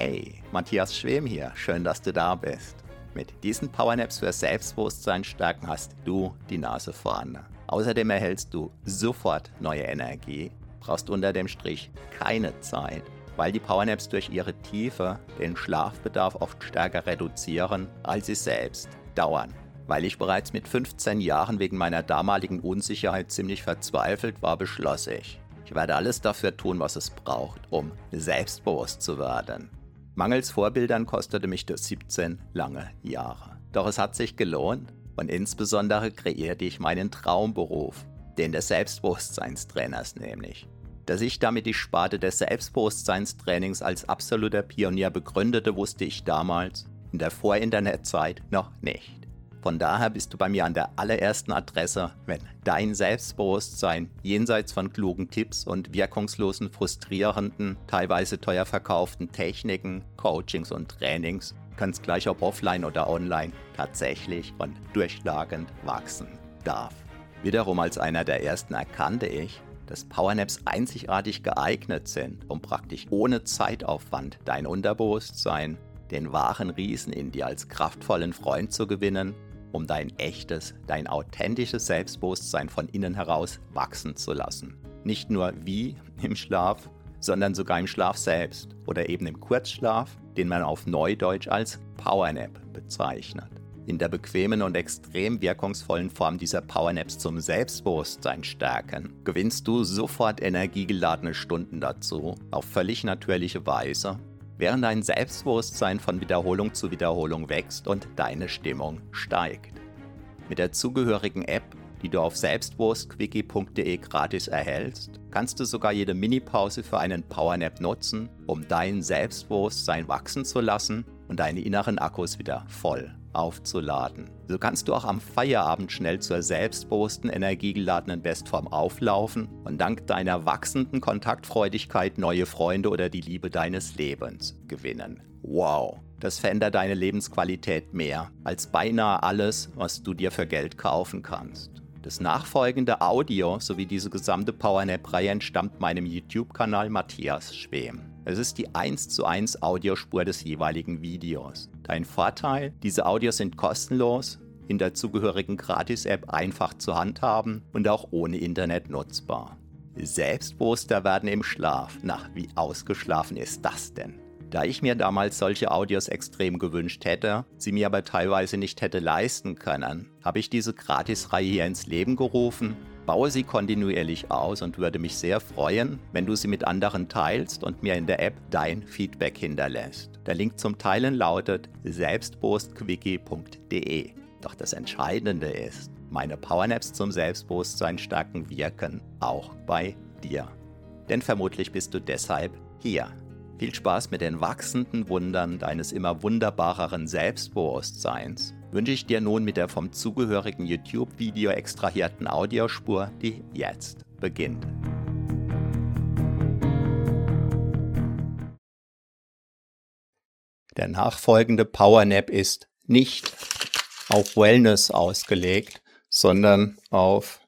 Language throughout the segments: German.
Hey, Matthias Schwem hier, schön, dass du da bist. Mit diesen Powernaps für Selbstbewusstsein stärken hast du die Nase vorne. Außerdem erhältst du sofort neue Energie, brauchst unter dem Strich keine Zeit, weil die Powernaps durch ihre Tiefe den Schlafbedarf oft stärker reduzieren, als sie selbst dauern. Weil ich bereits mit 15 Jahren wegen meiner damaligen Unsicherheit ziemlich verzweifelt war, beschloss ich werde alles dafür tun, was es braucht, um selbstbewusst zu werden. Mangels Vorbildern kostete mich das 17 lange Jahre. Doch es hat sich gelohnt und insbesondere kreierte ich meinen Traumberuf, den des Selbstbewusstseinstrainers nämlich. Dass ich damit die Sparte des Selbstbewusstseinstrainings als absoluter Pionier begründete, wusste ich damals in der Vor-Internet-Zeit noch nicht. Von daher bist du bei mir an der allerersten Adresse, wenn dein Selbstbewusstsein jenseits von klugen Tipps und wirkungslosen, frustrierenden, teilweise teuer verkauften Techniken, Coachings und Trainings, ganz gleich ob offline oder online, tatsächlich und durchschlagend wachsen darf. Wiederum als einer der ersten erkannte ich, dass Powernaps einzigartig geeignet sind, um praktisch ohne Zeitaufwand dein Unterbewusstsein, den wahren Riesen in dir als kraftvollen Freund zu gewinnen, um dein echtes, dein authentisches Selbstbewusstsein von innen heraus wachsen zu lassen. Nicht nur wie im Schlaf, sondern sogar im Schlaf selbst oder eben im Kurzschlaf, den man auf Neudeutsch als Powernap bezeichnet. In der bequemen und extrem wirkungsvollen Form dieser Powernaps zum Selbstbewusstsein stärken, gewinnst du sofort energiegeladene Stunden dazu, auf völlig natürliche Weise, während dein Selbstbewusstsein von Wiederholung zu Wiederholung wächst und deine Stimmung steigt. Mit der zugehörigen App, die du auf selbstbewusstquickie.de gratis erhältst, kannst du sogar jede Minipause für einen Powernap nutzen, um dein Selbstbewusstsein wachsen zu lassen und deine inneren Akkus wieder voll aufzuladen. So kannst du auch am Feierabend schnell zur selbstbewussten, energiegeladenen Bestform auflaufen und dank deiner wachsenden Kontaktfreudigkeit neue Freunde oder die Liebe deines Lebens gewinnen. Wow, das verändert deine Lebensqualität mehr als beinahe alles, was du dir für Geld kaufen kannst. Das nachfolgende Audio sowie diese gesamte Powernap-Reihe entstammt meinem YouTube-Kanal Matthias Schwem. Es ist die 1:1 Audiospur des jeweiligen Videos. Dein Vorteil, diese Audios sind kostenlos, in der zugehörigen Gratis-App einfach zu handhaben und auch ohne Internet nutzbar. Selbstbewusster werden im Schlaf. Na, wie ausgeschlafen ist das denn? Da ich mir damals solche Audios extrem gewünscht hätte, sie mir aber teilweise nicht hätte leisten können, habe ich diese Gratisreihe hier ins Leben gerufen, baue sie kontinuierlich aus und würde mich sehr freuen, wenn du sie mit anderen teilst und mir in der App dein Feedback hinterlässt. Der Link zum Teilen lautet selbstbewusstquickie.de. Doch das Entscheidende ist, meine Powernaps zum Selbstbewusstsein stärken wirken auch bei dir. Denn vermutlich bist du deshalb hier. Viel Spaß mit den wachsenden Wundern deines immer wunderbareren Selbstbewusstseins wünsche ich dir nun mit der vom zugehörigen YouTube-Video extrahierten Audiospur, die jetzt beginnt. Der nachfolgende Powernap ist nicht auf Wellness ausgelegt, sondern auf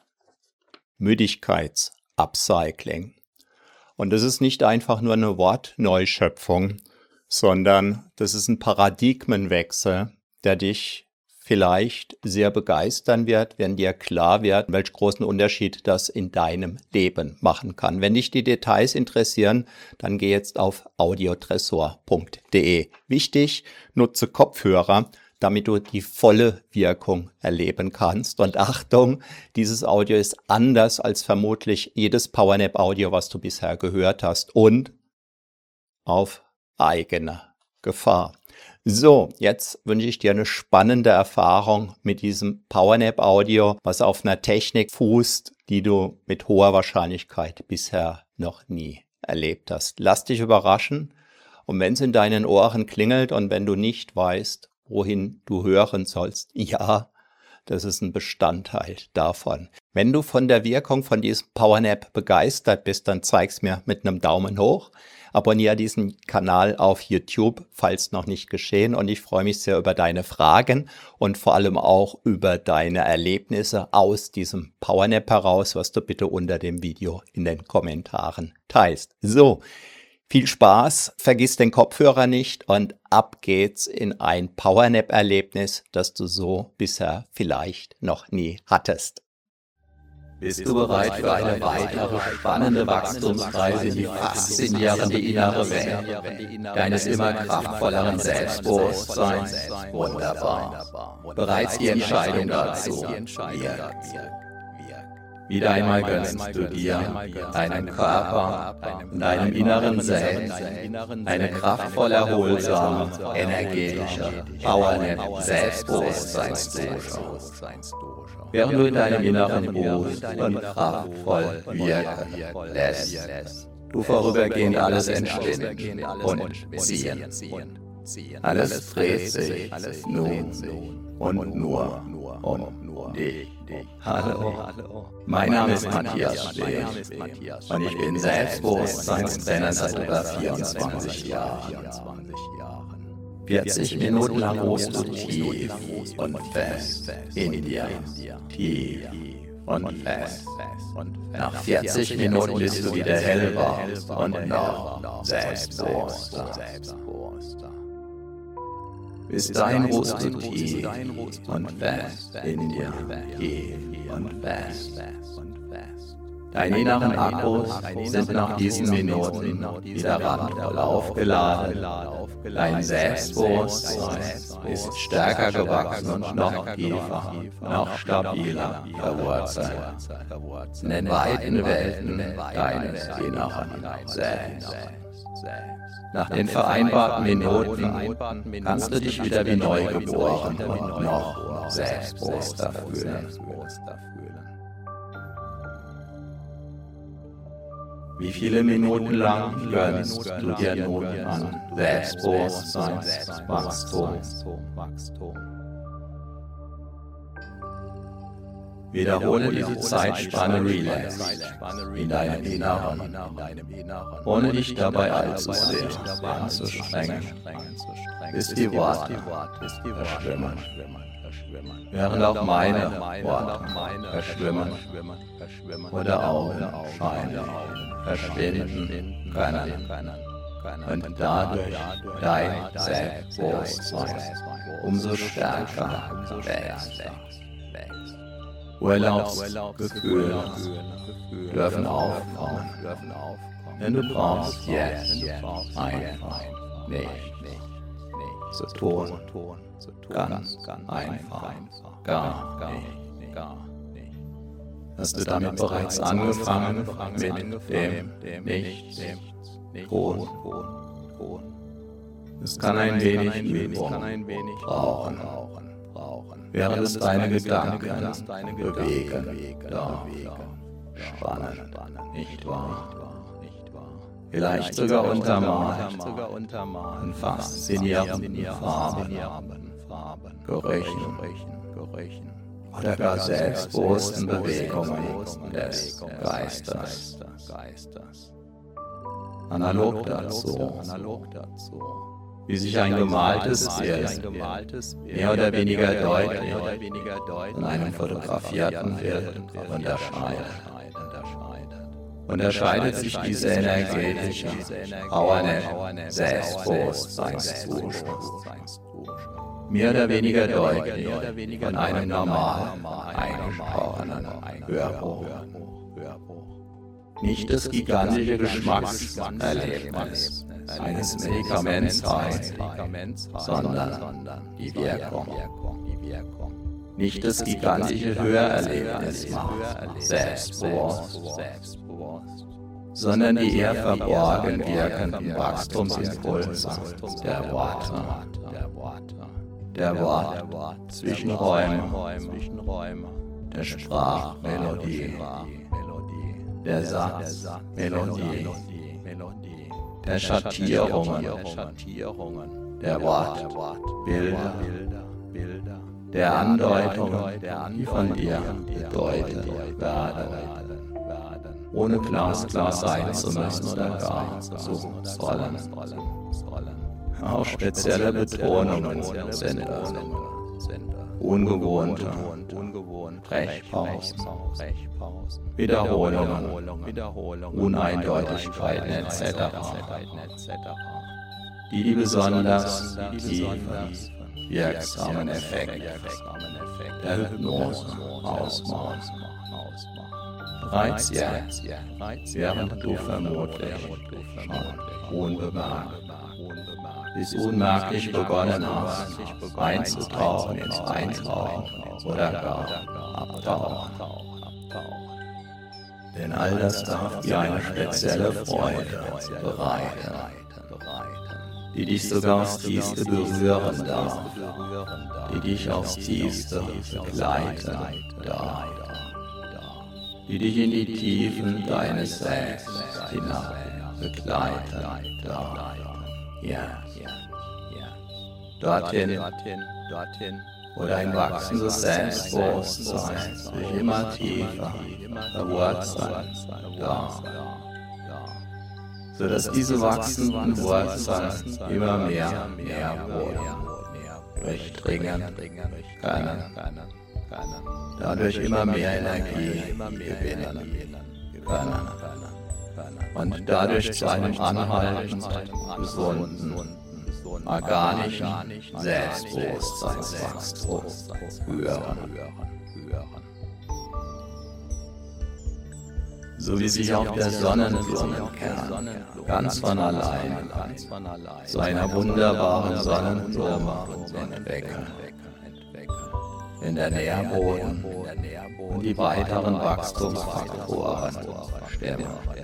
Müdigkeitsupcycling. Und das ist nicht einfach nur eine Wortneuschöpfung, sondern das ist ein Paradigmenwechsel, der dich vielleicht sehr begeistern wird, wenn dir klar wird, welch großen Unterschied das in deinem Leben machen kann. Wenn dich die Details interessieren, dann geh jetzt auf audiotresor.de. Wichtig, nutze Kopfhörer, damit du die volle Wirkung erleben kannst. Und Achtung, dieses Audio ist anders als vermutlich jedes Powernap-Audio, was du bisher gehört hast, und auf eigene Gefahr. So, jetzt wünsche ich dir eine spannende Erfahrung mit diesem Powernap-Audio, was auf einer Technik fußt, die du mit hoher Wahrscheinlichkeit bisher noch nie erlebt hast. Lass dich überraschen, und wenn es in deinen Ohren klingelt und wenn du nicht weißt, wohin du hören sollst, ja, das ist ein Bestandteil davon. Wenn du von der Wirkung von diesem Powernap begeistert bist, dann zeig's mir mit einem Daumen hoch. Abonniere diesen Kanal auf YouTube, falls noch nicht geschehen, und ich freue mich sehr über deine Fragen und vor allem auch über deine Erlebnisse aus diesem Powernap heraus, was du bitte unter dem Video in den Kommentaren teilst. So, Viel Spaß, vergiss den Kopfhörer nicht und ab geht's in ein Powernap-Erlebnis, das du so bisher vielleicht noch nie hattest. Bist du bereit für eine weitere spannende Wachstumsreise in die faszinierende innere Welt deines immer kraftvolleren Selbstbewusstseins? Wunderbar. Bereits die Entscheidung dazu wirkt. Wieder einmal gönnst du dir, deinem Körper und deinem inneren Selbst eine kraftvoll erholsame, energetische Powernap-Selbstbewusstseinsdusche. Während du in deinem Inneren ruhst und kraftvoll wirken lässt, du vorübergehend alles entschwinden und ziehen. Alles dreht sich nun und nur um dich. Hallo, mein Name ist Matthias Steh und ich bin Selbstbewusstseinstrainer seit über 24 Jahren. 40 Minuten lang ruhst du tief und fest in dir. Tief und fest. Nach 40 Minuten bist du wieder hellwach und noch selbstbewusster. Bis dahin ruhst du tief und fest in dir. Tief und fest. Deine inneren Akkus sind nach diesen Minuten wieder randvoll aufgeladen. Dein Selbstbewusstsein ist stärker gewachsen und noch tiefer, noch stabiler verwurzelt in den weiten Welten deines inneren Selbst. Nach den vereinbarten Minuten kannst du dich wieder wie neu geboren und noch selbstbewusster fühlen. Wie viele Minuten lang gönnst du dir nun an Selbstbewusstseinswachstum? Wiederhole diese Zeitspanne relaxed in deinem Inneren, ohne dich dabei allzu sehr anzustrengen, bis die Worte verschwimmen. Während auch meine Worte verschwimmen oder Augenscheine verschwinden können und dadurch dein Selbstbewusstsein umso stärker wächst. Urlaubsgefühle dürfen aufkommen, denn du brauchst jetzt einfach nicht zu tun, ganz einfach, gar nicht. Hast du damit bereits angefangen mit dem Nichts tun? Es kann ein wenig Übung brauchen, während es deine Gedanken bewegen, doch spannend, nicht wahr? Vielleicht sogar untermalt in faszinierenden Farben, Gerüchen oder gar selbstbewussten Bewegungen des Geistes. Analog dazu, wie sich ein gemaltes Bild mehr oder weniger deutlich von einem fotografierten Bild unterscheidet sich diese energetische Powernap-Selbstbewusstseinsdusche mehr oder weniger deutlich von einem normal eingesprochenen Hörbuch. Nicht das gigantische Geschmackserlebnis eines Medikaments heilt, sondern die Wirkung. Nicht das gigantische Hörerlebnis macht selbstbewusst, sondern die eher verborgen wirkenden Wachstumsimpulse der Worte. Der Wort Zwischenräume, der Sprachmelodie, der Satzmelodie, der Schattierungen, der Wortbilder, der Andeutungen, die von dir gedeutet werden, ohne glasklar sein zu müssen oder gar zu sollen. Auch spezielle Betonungen sind es, ungewohnte Brechpausen, Wiederholungen, Uneindeutigkeiten etc., die besonders tiefen, wirksamen Effekte der Hypnose ausmachen. Bereits jetzt, während du vermutlich schon unbemerkt bis unmerklich begonnen hast, einzutauchen ins Eintauchen oder gar Abtauchen. Denn all das darf dir eine spezielle Freude bereiten, die dich sogar aufs Tiefste berühren darf, die dich aufs Tiefste begleiten darf, die dich in die Tiefen deines Selbst hinab begleiten darf. Ja. Dorthin, wo dein wachsendes Selbstbewusstsein sich immer tiefer verwurzeln darf, sodass diese wachsenden Wurzeln immer mehr Boden durchdringen können, dadurch immer mehr Energie gewinnen können und dadurch zu einem anhaltend gesunden, organischen Selbstbewusstseinswachstum führen. So wie sich auch der Sonnenblumenkern ganz von allein zu einer wunderbaren Sonnenblume entwickeln, wenn der Nährboden und die weiteren Wachstumsfaktoren stimmen.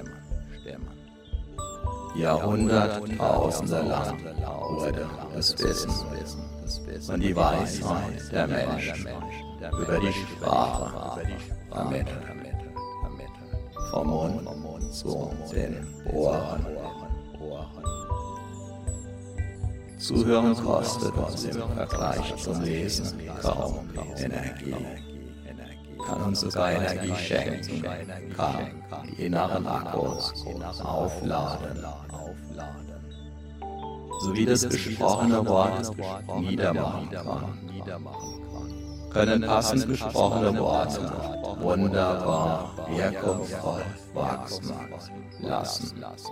Jahrhunderttausende lang wurde das Wissen und die Weisheit der Menschen über die Sprache vermittelt. Vom Mund zu den Ohren. Zuhören kostet uns im Vergleich zum Lesen kaum Energie. Kann uns sogar Energie schenken, kann die inneren Akkus aufladen, sowie das gesprochene Wort niedermachen kann. Können passend gesprochene Worte wunderbar wirkungsvoll wachsen lassen.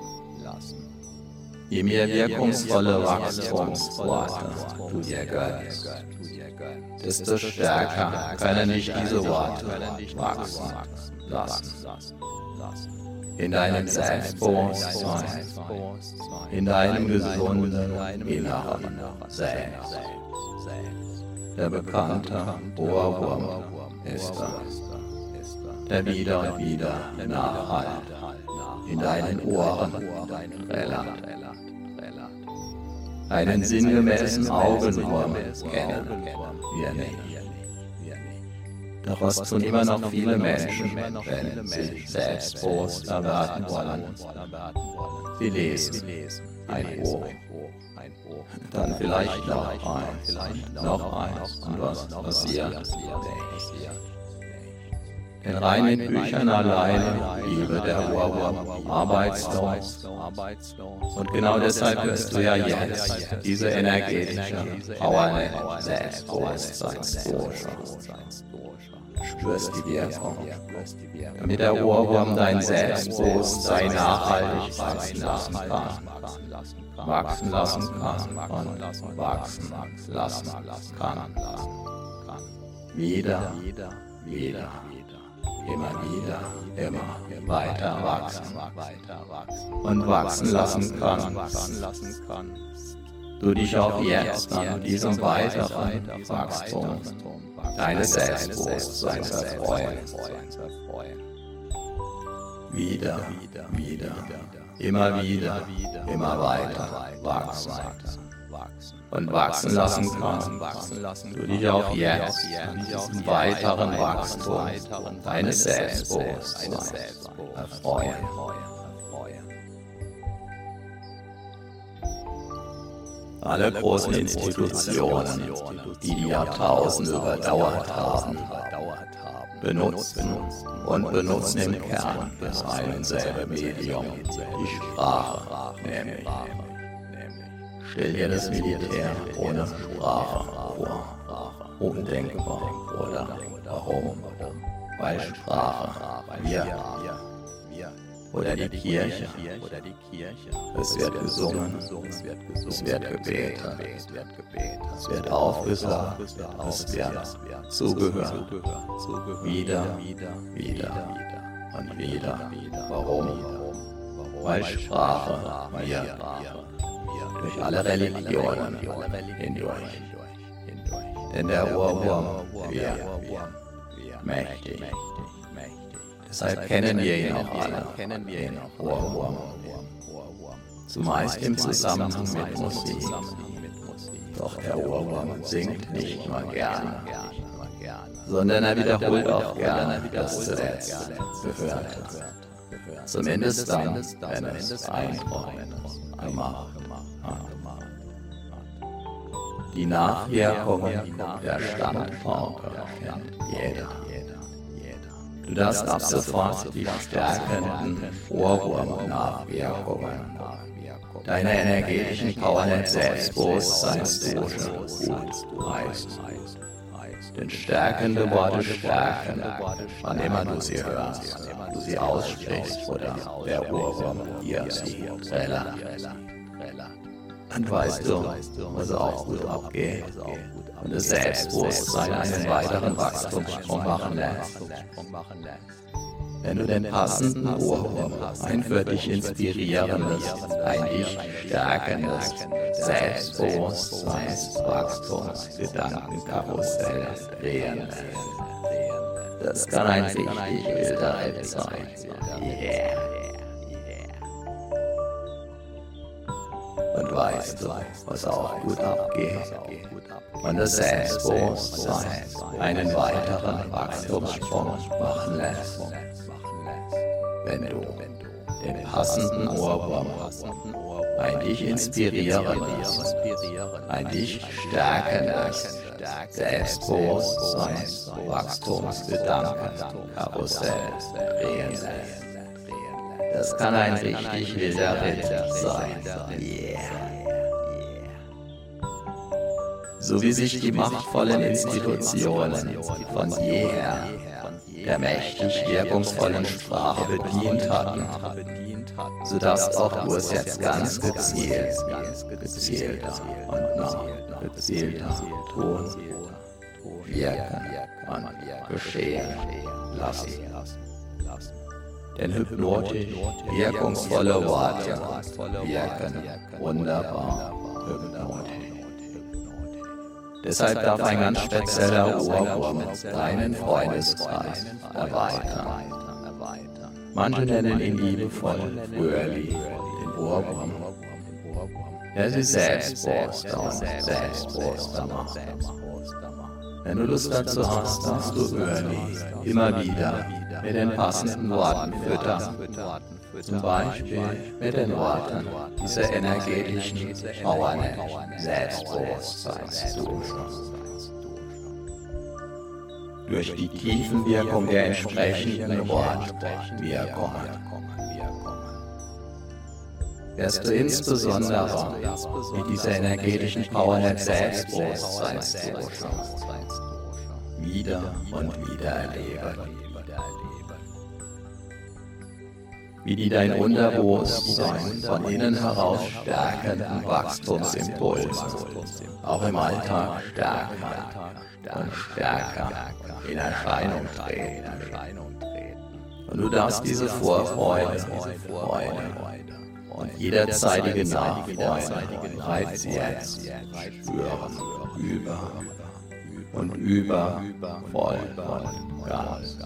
Je mehr wirkungsvolle Wachstumsworte du dir gönnst, desto stärker können dich diese Worte wachsen lassen. In deinem Selbstbewusstsein, in deinem gesunden inneren Selbst. Der bekannte Ohrwurm ist das, der wieder und wieder nachhallt, in deinen Ohren trällert. Einen sinngemäßen Augenwurm kennen wir nicht. Doch was tun immer noch viele Menschen, wenn sie selbstbewusst erwarten wollen? Sie lesen ein Buch, dann vielleicht noch eins, und was passiert? Denn rein mit Büchern alleine bliebe der Ohrwurm arbeitslos. Und genau deshalb wirst du ja jetzt diese energetische Powernap-Selbstbewusstseinsdosha. Spürst die Wirkung, damit der Ohrwurm dein Selbstbewusstsein nachhaltig wachsen lassen kann. Wachsen lassen kann. Wieder, immer weiter wachsen und wachsen lassen kann. Du dich auch jetzt an diesem weiteren Wachstum deines Selbstbewusstseins erfreuen. Wieder, immer weiter wachsen und wachsen lassen kann. Du dich auch jetzt an diesem weiteren Wachstum deines Selbstbewusstseins erfreuen. Alle großen Institutionen, die die Jahrtausende überdauert haben, benutzen im Kern das ein und selbe Medium, die Sprache, nämlich. Stell dir das Militär ohne Sprache vor, undenkbar, oder? Warum? Weil Sprache, wir oder die Kirche, es wird gesungen, es wird gebetet, es wird aufgesagt, es wird zugehört, wieder und wieder. Warum? Weil Sprache, wir, durch alle Religionen hindurch. Denn der Ohrwurm, wir, mächtig. Deshalb kennen wir ihn auch alle, den Ohrwurm. Zumeist im Zusammenhang mit Musik. Doch der Ohrwurm singt nicht nur gerne, sondern er wiederholt auch gerne das zuletzt Gehörte. Zumindest dann, wenn es Eindruck gemacht hat. Die Nachwirkungen der Standpauke kennt jeder. Du darfst ab sofort die stärkenden Ohrwurm-Nachwirkungen deiner energetischen Powernap-Selbstbewusstseinsdusche gut heißen. Denn stärkende Worte stärken, wann immer du sie hörst, du sie aussprichst oder der Ohrwurm dir sie trällert. Und weißt du, was auch gut abgeht und das Selbstbewusstsein einen weiteren Wachstumssprung machen lässt? Wenn du den passenden Ohrwurm, ein für dich inspirierendes, ein dich stärkendes Selbstbewusstseinswachstumsgedankenkarussell drehen lässt. Das kann ein richtig wilder Ritt sein. Yeah. Und weißt du, was auch gut abgeht? Und das Selbstbewusstsein einen weiteren Wachstumssprung machen lässt. Wenn du den passenden Ohrwurm hast, ein dich inspirierendes, ein dich stärkendes Selbstbewusstseins, Wachstumsgedankenkarussell drehen lässt. Das kann ein richtig wilder Ritt sein. Yeah. So wie sich die machtvollen Institutionen von jeher der mächtig wirkungsvollen Sprache bedient hatten, so darfst auch du es jetzt ganz gezielter und noch gezielter tun, wirken und geschehen lassen. Denn hypnotisch wirkungsvolle Worte wirken wunderbar hypnotisch. Deshalb darf ein ganz spezieller Ohrwurm deinen Freundeskreis erweitern. Manche nennen ihn liebevoll Fröhlich, den Ohrwurm, der sie selbstbewusster und selbstbewusster macht. Wenn du Lust dazu hast, darfst du Fröhlich immer wieder mit den passenden Worten füttern. Zum Beispiel mit den Worten dieser energetischen Powernap-Selbstbewusstseinsdusche. Durch die Tiefenwirkung der entsprechenden Wortwirkungen wirst du insbesondere mit dieser energetischen Powernap-Selbstbewusstseinsdusche wieder und wieder erleben, wie die dein Unterbewusstsein von innen heraus stärkenden Wachstumsimpulse auch im Alltag stärker und stärker in Erscheinung treten. Und du darfst diese Vorfreude, Freude und jederzeitige Nachfreude bereits jetzt spüren, über und über, voll und ganz.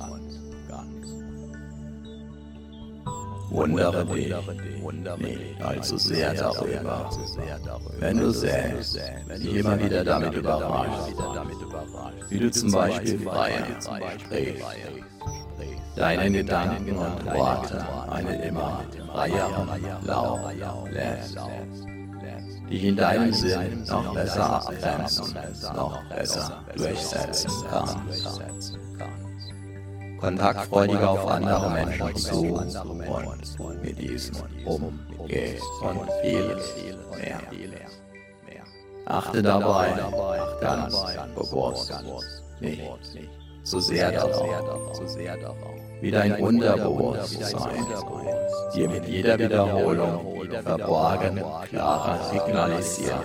Wundere dich nicht allzu sehr darüber, wenn du selbst dich immer wieder damit überraschst, wie du zum Beispiel freier sprichst, deinen Gedanken und Worten einen immer freieren Lauf lässt, dich in deinem Sinn noch besser abgrenzen, noch besser durchsetzen kannst. Kontaktfreudiger auf andere Menschen zu und mit diesen umgehst und vieles mehr. Achte dabei ganz bewusst nicht so sehr darauf, wie dein Unterbewusstsein dir mit jeder Wiederholung verborgen klarer signalisiert,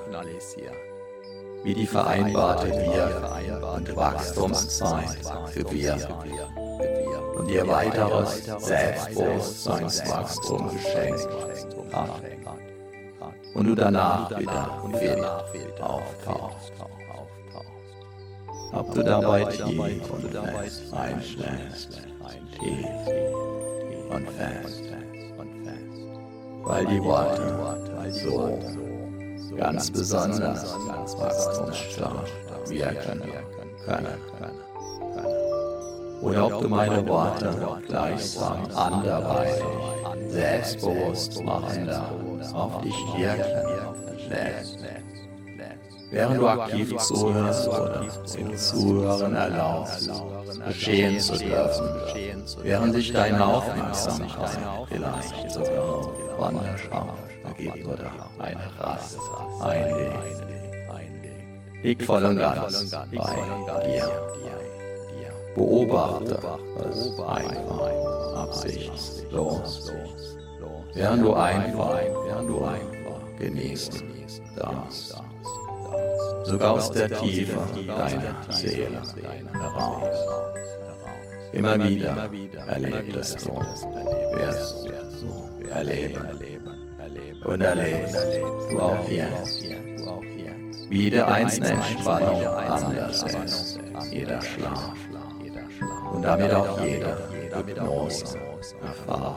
wie die vereinbarte Wir- und Wachstumszeit gewirkt und dir weiteres Selbstbewusstseinswachstum geschenkt hat und du danach wieder fit auftauchst. Ob du dabei tief und fest einschläfst, tief und fest, weil die Worte so ganz besonders wachstumsstark wirken können. Oder ob du meine Worte gleichsam anderweitig selbstbewusst machender auf dich wirken lässt, während du aktiv zuhörst oder dem Zuhören erlaubst, geschehen zu dürfen, während sich deine Aufmerksamkeit vielleicht sogar Wanderschaft ergibt oder eine Rast einlegt. Liegt voll und ganz bei dir. Beobachte es einfach absichtslos, während du einfach genießen darfst. Sogar aus der Tiefe deiner Seele heraus. Immer wieder erlebst du, wirst du erleben und erlebst du auch jetzt, wie jede einzelne Entspannung anders ist, jeder Schlaf und damit auch jede Hypnose-Erfahrung.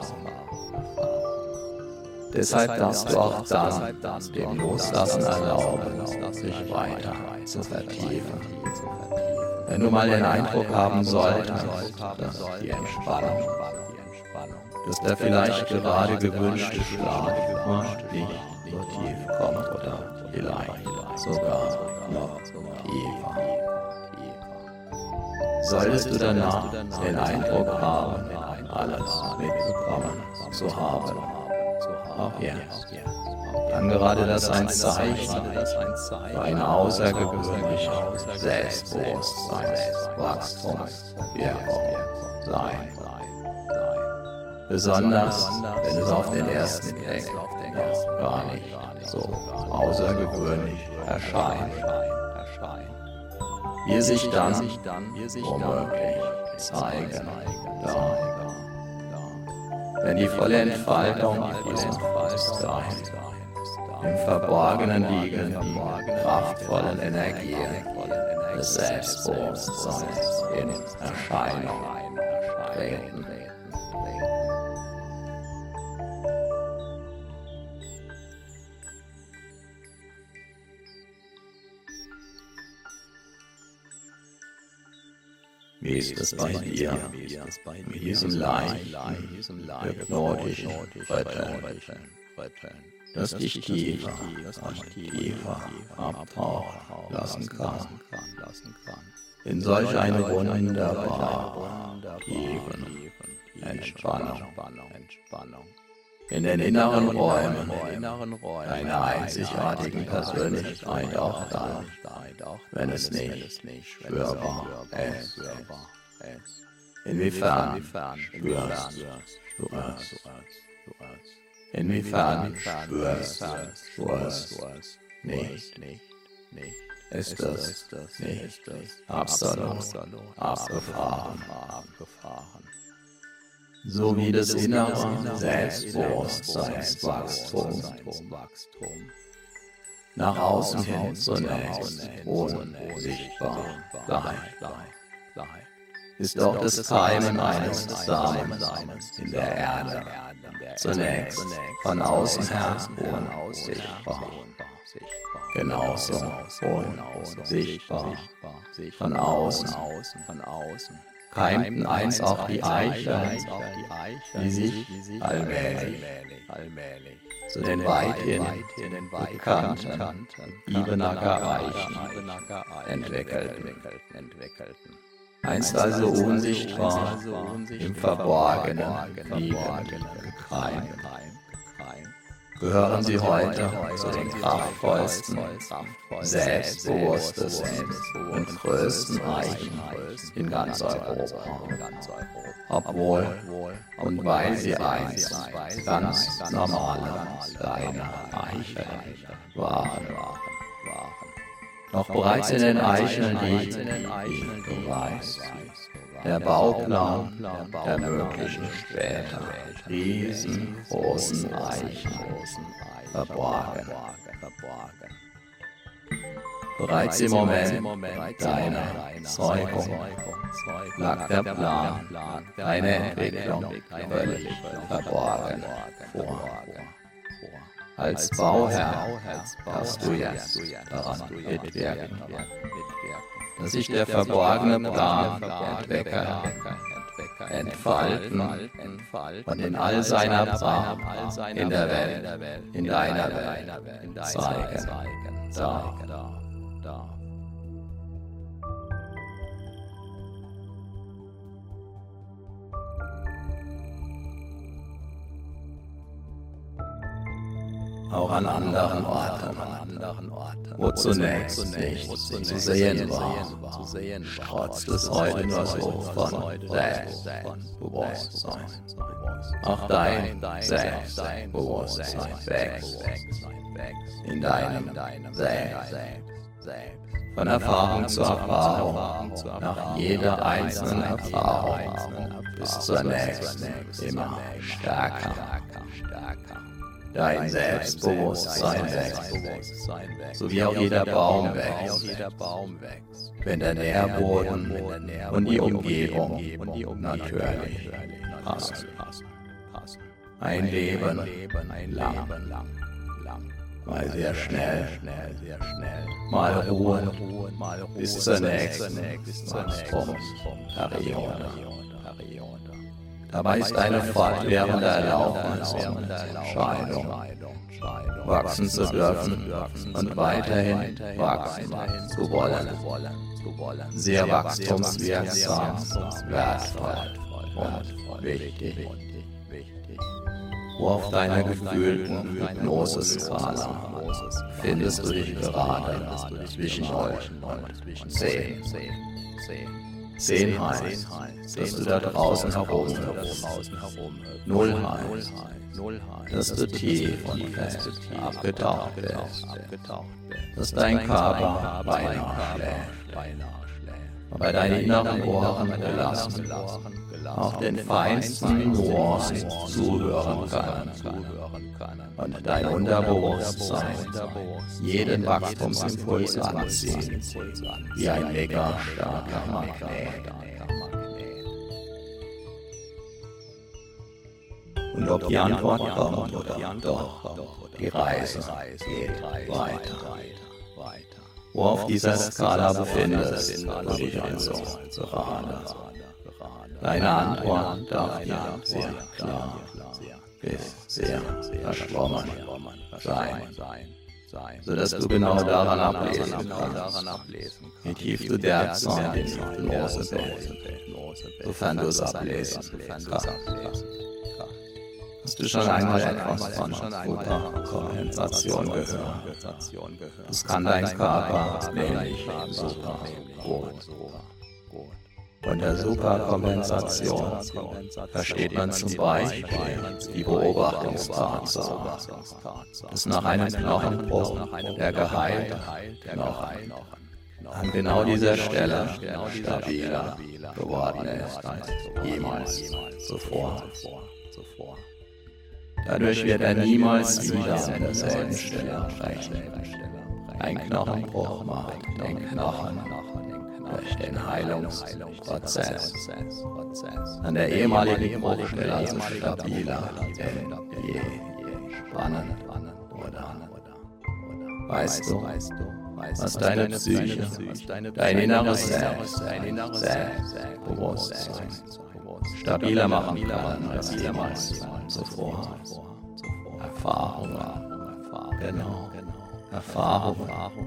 Deshalb darfst du auch dann dem Loslassen erlauben, sich weiter zu vertiefen. Wenn du mal den Eindruck haben solltest, dass die Entspannung, dass der vielleicht gerade gewünschte Schlaf nicht so tief kommt oder vielleicht sogar noch tiefer. Solltest du danach den Eindruck haben, alles mitbekommen zu haben, auch jetzt, dann gerade das ein Zeichen für ein außergewöhnliches Selbstbewusstseinswachstumswirkung sein. Besonders, wenn es auf den ersten Blick noch gar nicht so außergewöhnlich erscheint. Wie es sich dann womöglich zeigen darf, wenn die volle Entfaltung dieser Bewusstsein im Verborgenen liegenden, kraftvollen Energien des Selbstbewusstseins in Erscheinung treten. Wie ist es bei dir, mit diesem leichten, hypnotischen Rütteln, das dich tiefer und tiefer abtauchen lassen kann, in solch eine wunderbare, tiefen Entspannung, in den inneren Räumen deiner einzigartigen Persönlichkeit auch dann, wenn es nicht spürbar ist. Inwiefern spürst du es? Inwiefern spürst du es nicht? Ist es nicht absolut abgefahren? So wie das innere Selbstbewusstseinswachstum nach außen hin zunächst unsichtbar bleibt, ist auch das Keimen eines Samens in der Erde zunächst von außen her unsichtbar, genauso unsichtbar von außen. Keimten einst auch die Eicheln, die sich allmählich zu den weithin bekannten Ibenacker Eichen entwickelten. Einst also unsichtbar, im Verborgenen liegend, gekeimt, gehören sie heute zu den kraftvollsten, selbstbewusstesten und größten Eichen in ganz Europa. Obwohl und weil sie einst ganz normale kleine Eichen waren. Doch bereits in den Eicheln liegt, wie du weißt, der Bauplan der möglichen später riesengroßen Eichen verborgen. Bereits im Moment deiner Zeugung lag der Plan, deine Entwicklung völlig verborgen vor. Als Bauherr darfst du jetzt daran mitwirken, dass sich der verborgene Plan entwickeln, entfalten und in all seiner Pracht in der Welt, in deiner Welt zeigen darf. Auch an anderen Orten, wo zunächst nichts zu sehen war, strotzt es heute nur so von Selbstbewusstsein. Auch dein Selbstbewusstsein wächst in deinem Selbst. Von Erfahrung zu Erfahrung, nach jeder einzelnen Erfahrung bis zur nächsten immer stärker. Dein Selbstbewusstsein wächst, so wie auch jeder Baum wächst, wenn der Nährboden und die Umgebung natürlich passen. Ein Leben lang, mal sehr schnell, mal ruhen, bis zur nächsten Wachstumsperiode. Dabei ist eine fortwährende Erlaubnis und Entscheidung, wachsen zu dürfen und weiterhin wachsen zu wollen. Sehr wachstumswirksam, wertvoll und wichtig. Wo auf deiner gefühlten Hypnoseskala findest du dich gerade zwischen 0 und 10. 10 heißt, dass du da draußen herumhüpfst. 0 heißt, dass du tief und fest abgetaucht bist, dass dein Körper beinahe schläft, aber deine inneren Ohren gelassen, auch den feinsten Nuancen zuhören können und dein Unterbewusstsein jeden Wachstumsimpuls anziehen, wie ein mega starker Magnet. Und ob die Antwort kommt oder doch, die Reise geht weiter. Wo auf dieser Skala befindest du dich also gerade. Deine Antwort darf dir sehr klar bis sehr verschwommen sein, sodass du genau daran ablesen kannst, wie tief du derzeit in Hypnose bist, sofern du es ablesen kannst. Hast du schon einmal etwas von Superkompensation gehört? Das kann dein Körper nämlich super gut. Unter Superkompensation versteht man zum Beispiel die Beobachtungstatsache, dass nach einem Knochenbruch der geheilte Knochen an genau dieser Stelle stabiler geworden ist als jemals zuvor. Dadurch wird er niemals wieder an derselben Stelle brechen. Ein Knochenbruch macht den Knochen durch den Heilungsprozess an der ehemaligen Bruchstelle also stabiler denn je. Spannend, oder? Weißt du, was deine Psyche, dein inneres Selbstbewusstsein stabiler machen kann als jemals zuvor? Erfahrung, genau. Erfahrung,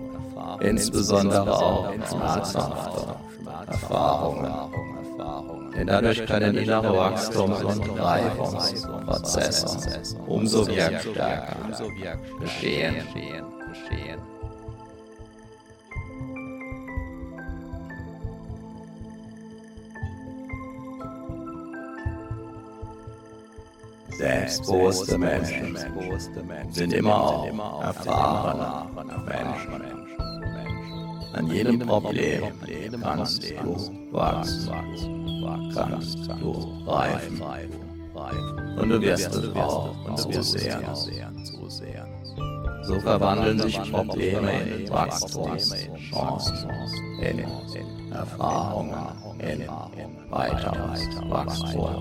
insbesondere auch schmerzhafte Erfahrungen, Denn dadurch können innere Wachstums- und Reifungsprozesse umso wirkstärker geschehen. Selbstbewusste Menschen sind immer auch erfahrene Menschen. An jedem Problem kannst du wachsen, kannst du reifen. Und du wirst es auch zu sehen. So verwandeln sich Probleme in Wachstumschancen, in Erfahrungen, in weiteres Wachstum.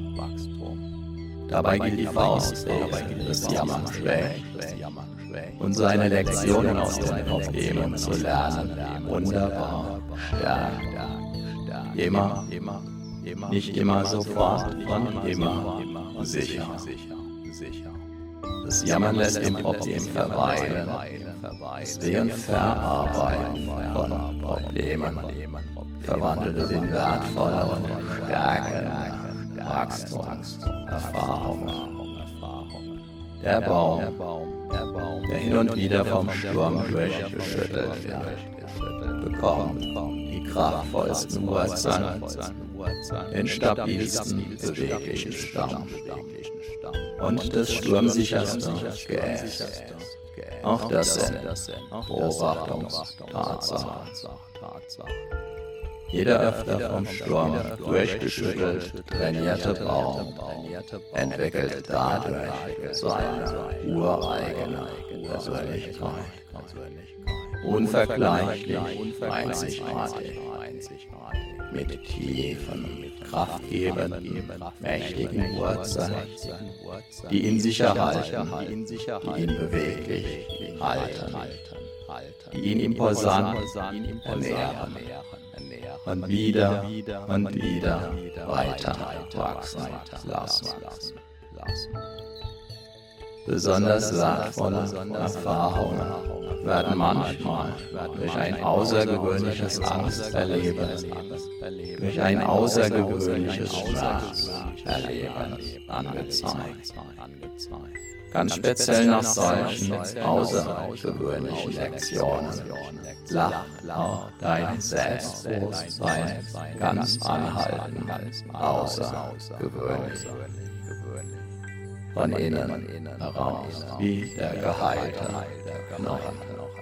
Dabei geht die Faustregel des Jammern schlecht und seine Lektionen aus den Problemen zu lernen wunderbar stärkt. Nicht immer sofort und immer sicher. Das Jammern lässt im Problem verweilen. Das Verarbeiten von Problemen verwandelt es in wertvolle und stärkende Wachstumserfahrungen. Der Baum, der hin und wieder vom Sturm durchgeschüttelt wird, bekommt die kraftvollsten Wurzeln, den stabilsten, beweglichen Stamm und das sturmsicherste Geäst. Auch das sind Beobachtungstatsachen. Jeder öfter vom Sturm durchgeschüttelt trainierte Baum entwickelt dadurch seine ureigene Persönlichkeit. Unvergleichlich, einzigartig, mit tiefen, kraftgebenden, mächtigen Wurzeln, die ihn sicher halten, die ihn beweglich halten, die ihn imposant ernähren und wieder weiter wachsen lassen. Besonders wertvolle Erfahrungen werden manchmal durch ein außergewöhnliches Angsterleben, durch ein außergewöhnliches Schmerzerleben angezeigt. Ganz speziell nach solchen außergewöhnlichen Lektionen lacht auch dein Selbstbewusstsein ganz anhaltend außergewöhnlich. Von innen heraus wie der geheilte Knochen,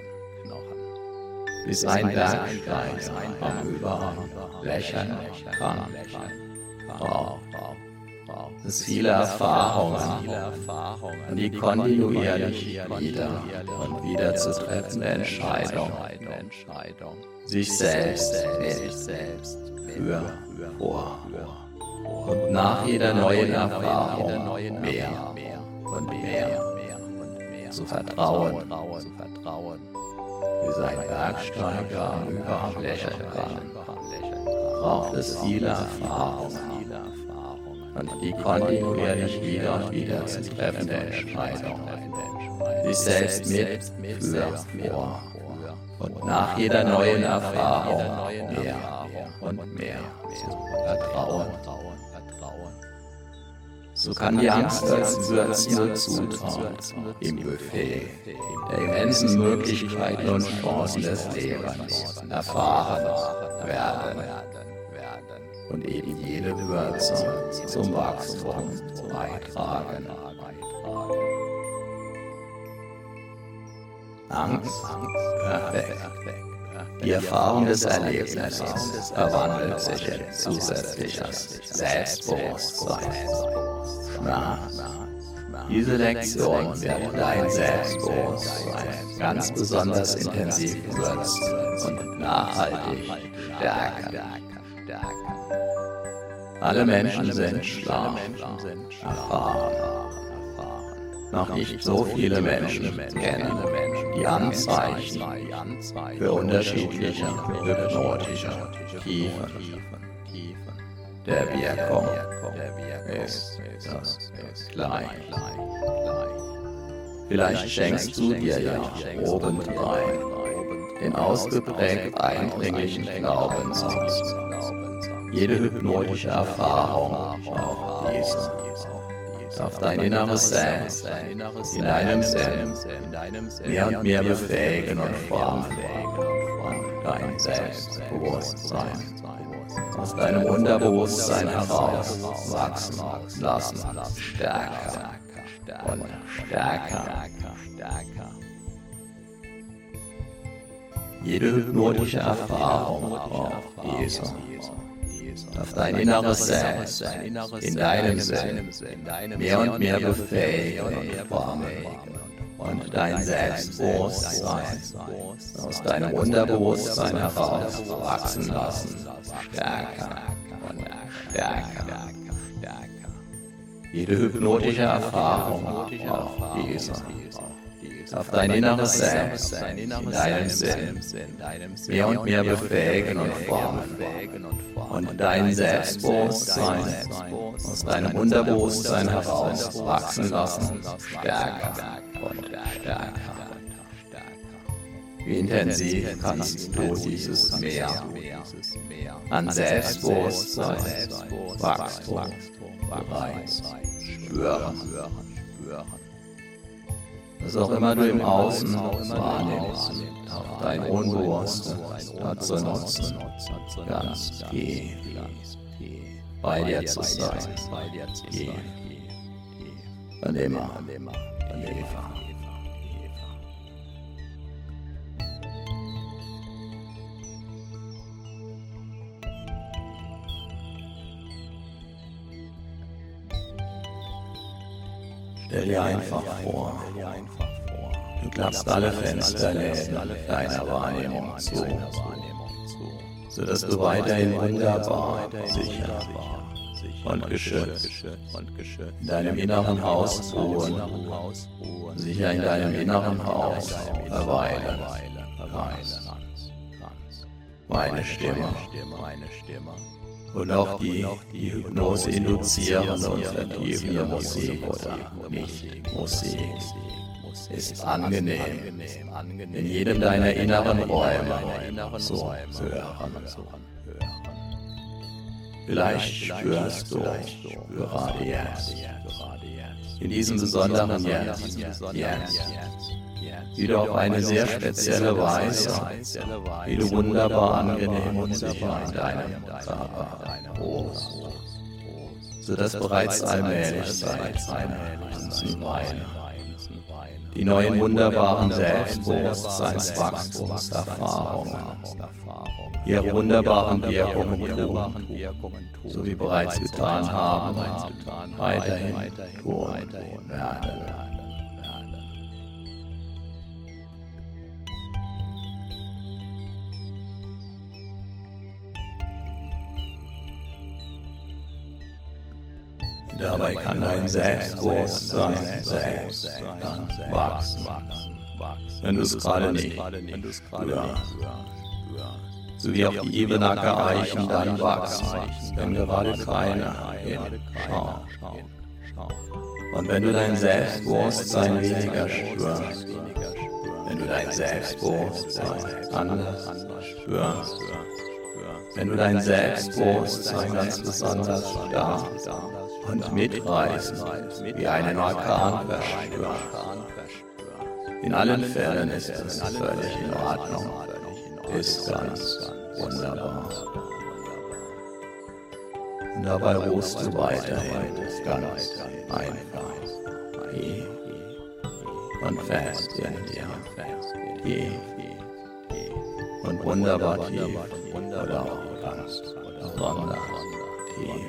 bis ein Bergstein am Überhang lächeln kann. Es viele Erfahrungen, die kontinuierlich wieder und wieder zu treffende Entscheidung, sich selbst für, vor und nach jeder neuen Erfahrung mehr und mehr zu vertrauen, wie sein Bergsteiger am Überhang lächeln kann, braucht es viele Erfahrungen und die kontinuierlich wieder und wieder zu treffende Entscheidung, sich selbst mit, für, vor und nach jeder neuen Erfahrung mehr und mehr zu vertrauen. So kann die Angst als würzende Zutat im Buffet der immensen Möglichkeiten und Chancen des Lebens erfahren werden und eben jede Würze zum Wachstum beitragen. Angst, perfekt. Die Erfahrung des Erlebnisses verwandelt sich in zusätzliches Selbstbewusstsein. Schmerz. Diese Lektion wird dein Selbstbewusstsein ganz besonders intensiv würzen und nachhaltig stärken. Alle Menschen sind schlau, erfahren. Noch nicht so viele Menschen kennen die Anzeichen für unterschiedliche hypnotische Tiefen der Wirkung ist das gleich. Vielleicht schenkst du dir ja obendrein den ausgeprägt eindringlichen Glaubenssatz, Jede hypnotische Erfahrung, auch diese, darf dein inneres Selbst in deinem Selbst mehr und mehr befähigen und formen und dein Selbstbewusstsein aus deinem Unterbewusstsein heraus wachsen lassen, stärker und stärker. Jede hypnotische Erfahrung, auch diese, darf dein inneres Selbst in deinem Selbst mehr und mehr befähigen und formen und dein Selbstbewusstsein aus deinem Unterbewusstsein heraus wachsen lassen, stärker und stärker. Jede hypnotische Erfahrung, auch diese, darf dein inneres Selbst in deinem Sinn mehr und mehr befähigen und formen und dein Selbstbewusstsein aus deinem Unterbewusstsein heraus wachsen lassen, stärker und stärker. Wie intensiv kannst du dieses Meer an Selbstbewusstsein, Wachstum bereits spüren. Was auch immer du im Außen wahrnimmst, auch dein Unbewusstes dazu nutzen, ganz tief bei dir zu sein, tief und immer tiefer. Stell dir einfach vor, du klappst alle Fensterläden deiner Wahrnehmung zu, sodass du weiterhin wunderbar, sicher und geschützt in deinem inneren Haus ruhen, sicher in deinem inneren Haus verweilen kannst. Meine Stimme und auch die Hypnose induzierende und vertiefende Musik oder Nicht-Musik ist angenehm, in jedem deiner inneren Räume zu hören. Vielleicht spürst du gerade jetzt, in diesem besonderen Jetzt, wie du auf eine sehr spezielle Weise, wie du wunderbar angenehm und sicher in deinem Körper ruhst, sodass bereits allmählich seit einer ganzen Weile die neuen wunderbaren Selbstbewusstseinswachstumserfahrungen ihre wunderbaren Wirkungen tun, so wie bereits getan haben, weiterhin tun werden. Dabei kann dein Selbstbewusstsein selbst ganz wachsen, wenn du es gerade nicht spürst. So wie auch die Ebenacker Eichen dann wachsen, wenn gerade keiner hinschaut. Und wenn du dein Selbstbewusstsein weniger spürst, wenn du dein Selbstbewusstsein anders spürst, wenn du dein Selbstbewusstsein ganz besonders stark und mitreißend wie einen Orkan verspürst. In allen Fällen ist es völlig in Ordnung, ist ganz wunderbar. Und dabei ruhst du weiterhin ganz einfach, tief und fest in dir, tief und wunderbar tief oder auch ganz besonders tief.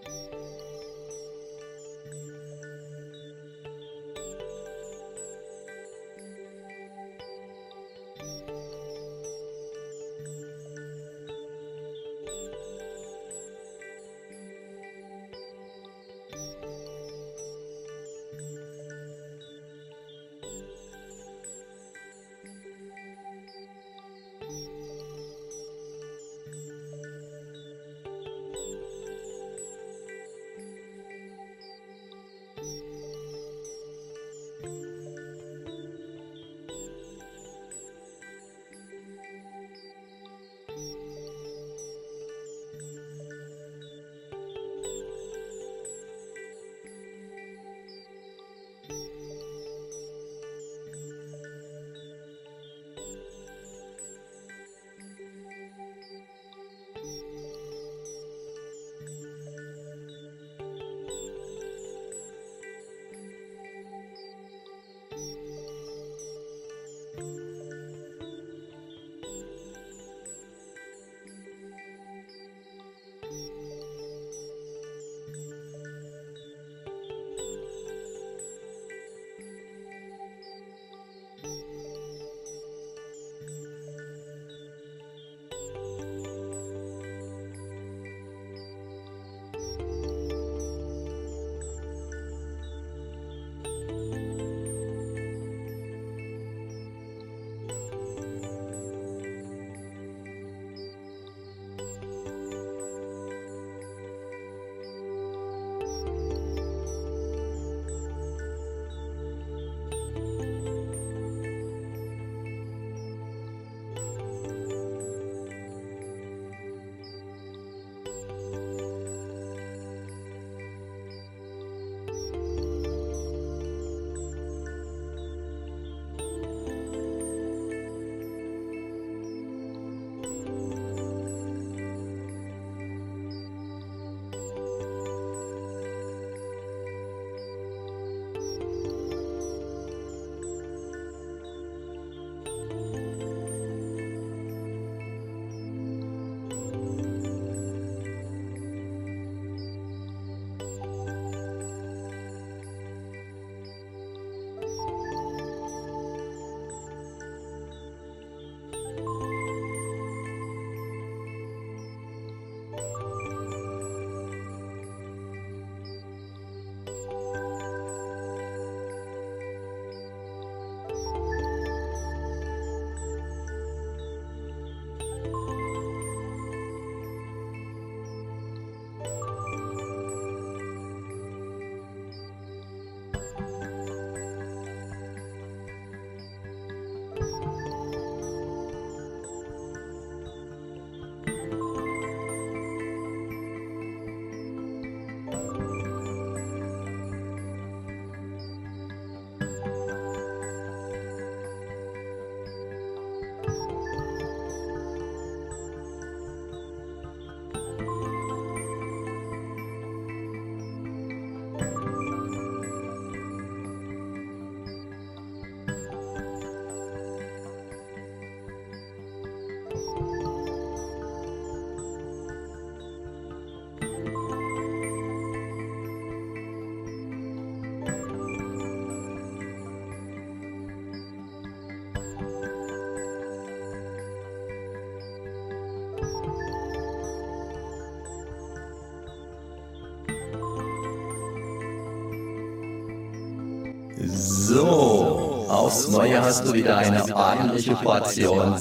So, aufs Neue hast du wieder eine ordentliche Portion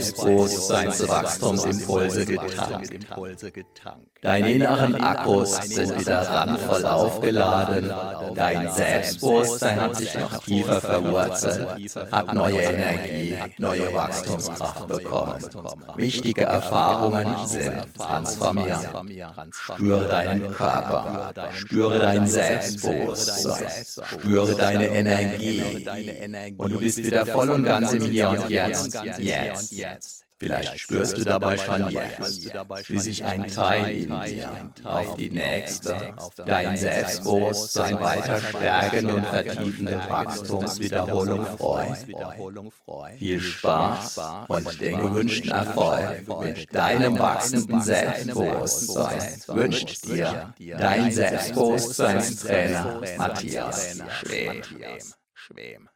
Selbstbewusstseinswachstumsimpulse getankt. Deine inneren Akkus sind wieder randvoll aufgeladen. Dein Selbstbewusstsein hat sich noch tiefer verwurzelt, hat neue Energie, neue Wachstumskraft bekommen. Wichtige Erfahrungen sind transformierend. Spüre deinen Körper, spüre dein Selbstbewusstsein, spüre deine Energie. Und du bist wieder voll und ganz im Hier und Jetzt. Vielleicht spürst du dabei schon jetzt, wie sich ein Teil in dir auf die nächste, dein Selbstbewusstsein weiter stärkende und vertiefende Wachstumswiederholung freut. Viel Spaß und den gewünschten Erfolg mit deinem wachsenden Selbstbewusstsein wünscht dir dein Selbstbewusstseinstrainer Matthias Schwem.